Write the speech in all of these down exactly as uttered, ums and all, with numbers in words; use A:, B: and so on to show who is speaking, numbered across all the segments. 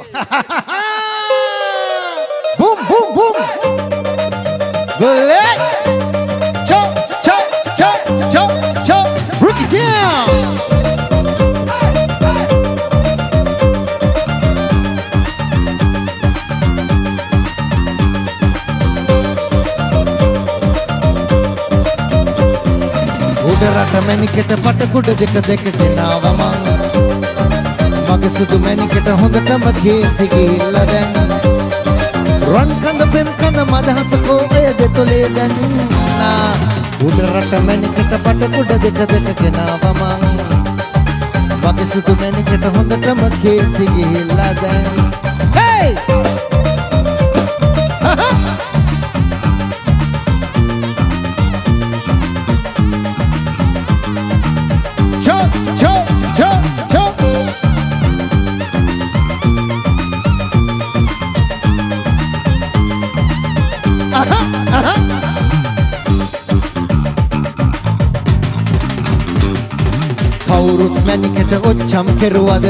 A: Boom, boom, boom. Bullet. Chop, chop, chop, chop, chop. Break it down. උඩරට මැනිකට පටකුඩ දෙක දෙක ගෙනාව මං මගේ සුදු මැනිකට හොඳටම කේන්ති ගිහිල්ලා දැන් රන් කඳ පෙම් කඳ මදහසකෝ ඔය දෙතොලේ දැන්නා උඩරට මැනිකට පටකුඩ දෙක දෙක ගෙනාව මං මගේ සුදු මැනිකට හොඳටම කේන්ති ගිහිල්ලා දැන් hey chop chop chop chop aha aha කවුරුත් මැනිකට ඔච්චම් කෙරුවද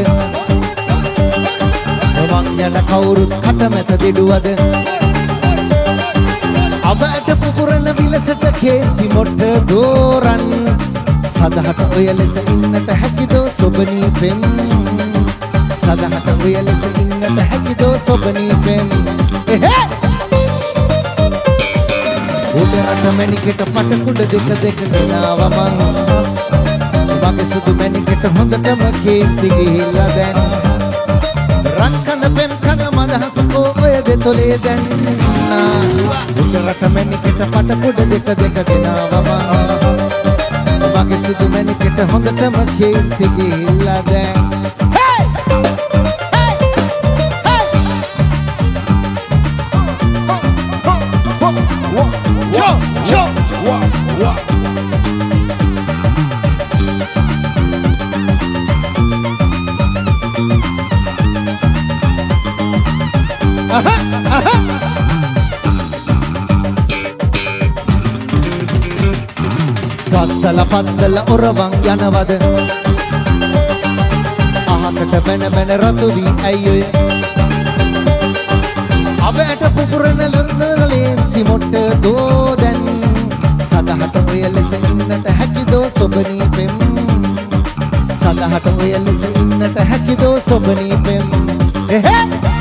A: මං යන කවුරුත් කටමැත දෙඩුවද අවැට පුපුරන විලසට කේන්ති මොට්ට දෝරන් සදහට ඔය ලෙස ඉන්නට හැකිදෝ සොබනී පෙම් සදහට ඔය ලෙස ඉන්නට හැකිදෝ සොබනී පෙම් එහේ උඩරට මැනිකට පටකුඩ දෙක දෙක ගෙනාව මං මගේ සුදු මැනිකට හොඳටම කේන්ති ගිහිල්ලා දැන් රන් කන පෙම් කන මදහසකෝ ඔය දෙතොලේ දැන්නා උඩරට මැනිකට පටකුඩ දෙක දෙක ගෙනාව මං මගේ සුදු මැනිකට හොඳටම කේන්ති ගිහිල්ලා දැන් hey hey hey yo yo wa wa aha aha ගස්සල පන්දල ඔරවන් යනවද අහකට බැන බැන රතු වී ඇයි අවැට පුපුරන ලර්නලෙන්සි මොට්ට දෝ දැන් සදහට ඔය ලෙස ඉන්නට හැකිදෝ සොබනී පෙම් සදහට ඔය ලෙස ඉන්නට හැකිදෝ සොබනී පෙම් එහේ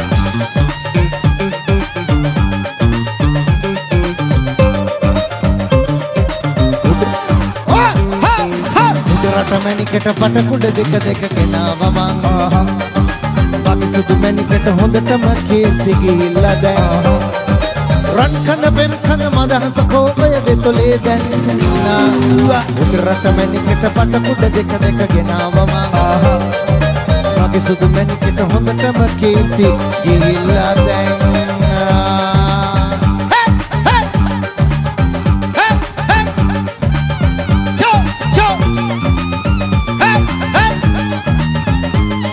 A: රට මැනිකට පටකුඩ දෙක දෙක ගෙනාව මං මගේ සුදු මැනිකට හොඳටම කේන්ති ගිහිල්ලා දැන් රන් කන පෙම් කන මදහසකෝ ඔය දෙතොලේ දැන්නා උඩරට මැනිකට පටකුඩ දෙක දෙක ගෙනාව මං මගේ සුදු මැනිකට හොඳටම කේන්ති ගිහිල්ලා දැන්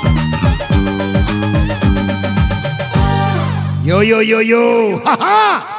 A: Yo, yo, yo, yo! Ha ha!